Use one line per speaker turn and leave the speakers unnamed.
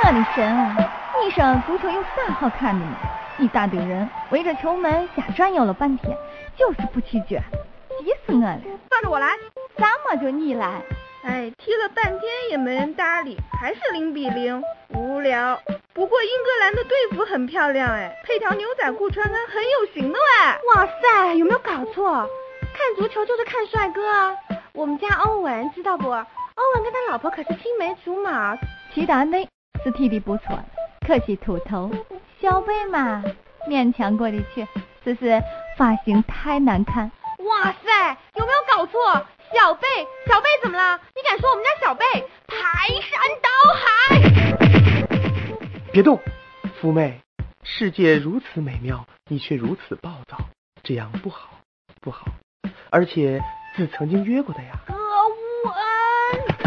我的神啊！你说足球有啥好看的呢？一大堆人围着球门瞎转悠了半天，就是不起脚，急死我了。
放着我来。
怎么就你来？
哎，踢了半天也没人搭理，还是0-0，无聊。不过英格兰的队服很漂亮哎，配条牛仔裤穿很有型的哎。
哇塞，有没有搞错？看足球就是看帅哥啊！我们家欧文知道不？欧文跟他老婆可是青梅竹马。
齐达内是踢得不错的，可惜秃头。小贝嘛，勉强过得去，只是发型太难看。
哇塞，有没有搞错？小贝怎么了？你敢说我们家小贝排山倒海？
别动，夫妹，世界如此美妙，你却如此暴躁，这样不好，而且自曾经约过的呀。
何无恩。